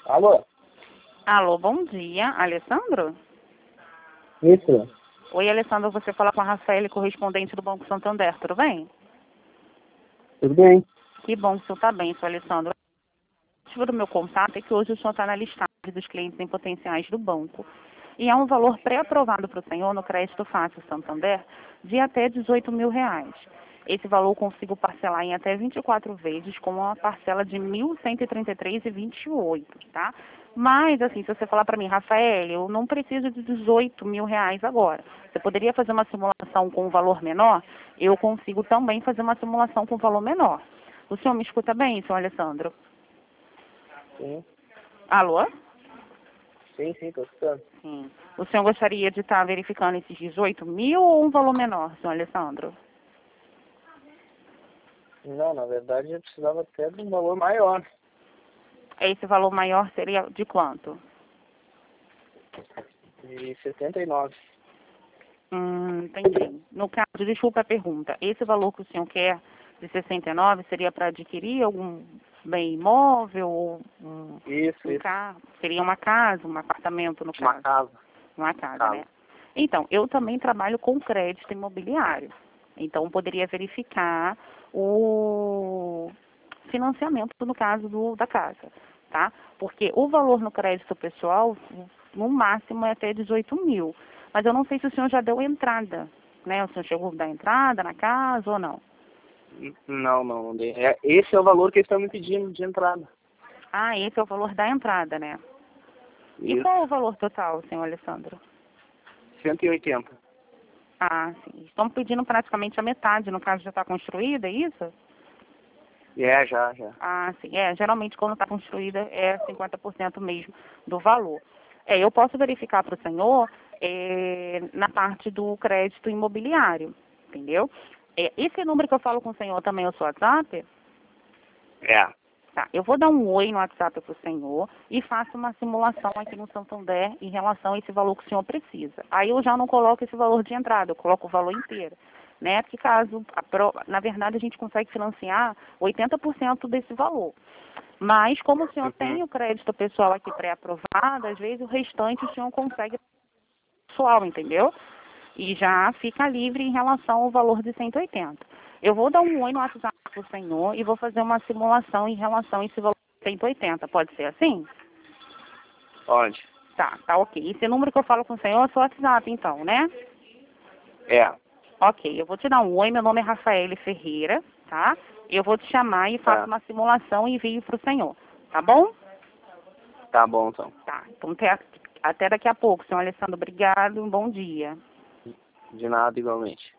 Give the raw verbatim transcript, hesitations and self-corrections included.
Alô? Alô, bom dia. Alessandro? Isso. Oi, Alessandro, você fala com a Rafael, correspondente do Banco Santander, tudo bem? Tudo bem? Que bom que o senhor está bem, senhor Alessandro. O motivo do meu contato é que hoje o senhor está na listagem dos clientes em potenciais do banco. E há um valor pré-aprovado para o senhor no crédito fácil Santander de até dezoito mil reais. Esse valor eu consigo parcelar em até vinte e quatro vezes com uma parcela de mil cento e trinta e três reais e vinte e oito centavos, tá? Mas, assim, se você falar para mim, Rafael, eu não preciso de dezoito mil reais agora. Você poderia fazer uma simulação com um valor menor? Eu consigo também fazer uma simulação com um valor menor. O senhor me escuta bem, senhor Alessandro? Sim. Alô? Sim, sim, tô escutando. Sim. O senhor gostaria de estar verificando esses dezoito mil ou um valor menor, senhor Alessandro? Não, na verdade eu precisava até de um valor maior. Esse valor maior seria de quanto? De setenta e nove. Hum, entendi. No caso, desculpa a pergunta, esse valor que o senhor quer de sessenta e nove seria para adquirir algum bem imóvel ou um, Isso, um isso. carro? Seria uma casa, um apartamento no Uma caso? casa. Uma casa, Casa. né? Então, eu também trabalho com crédito imobiliário. Então, poderia verificar o financiamento, no caso do, da casa, tá? Porque o valor no crédito pessoal, no máximo, é até dezoito mil. Mas eu não sei se o senhor já deu entrada, né? O senhor chegou a dar entrada na casa ou não? Não, não. não dei. É, esse é o valor que eles estão me pedindo de entrada. Ah, esse é o valor da entrada, né? E Isso. qual é o valor total, senhor Alessandro? cento e oitenta. Ah, sim. Estão pedindo praticamente a metade, no caso já está construída, é isso? É, já, já. Ah, sim. É, geralmente quando está construída é cinquenta por cento mesmo do valor. É, eu posso verificar para o senhor é, na parte do crédito imobiliário, entendeu? É, esse número que eu falo com o senhor também é o seu WhatsApp? É. Tá, eu vou dar um oi no WhatsApp para o senhor e faço uma simulação aqui no Santander em relação a esse valor que o senhor precisa. Aí eu já não coloco esse valor de entrada, eu coloco o valor inteiro, né? Porque caso, a pro- na verdade, a gente consegue financiar oitenta por cento desse valor. Mas como o senhor Uhum. tem o crédito pessoal aqui pré-aprovado, às vezes o restante o senhor consegue pessoal, entendeu? E já fica livre em relação ao valor de cento e oitenta. Eu vou dar um oi no WhatsApp para o senhor e vou fazer uma simulação em relação a esse valor de cento e oitenta. Pode ser assim? Pode. Tá, tá ok. Esse número que eu falo com o senhor é o seu WhatsApp, então, né? É. Ok, eu vou te dar um oi, meu nome é Rafael Ferreira, tá? Eu vou te chamar e faço Tá. uma simulação e envio para o senhor, tá bom? Tá bom, então. Tá, então até, até daqui a pouco, senhor Alessandro. Obrigado, um bom dia. De nada, igualmente.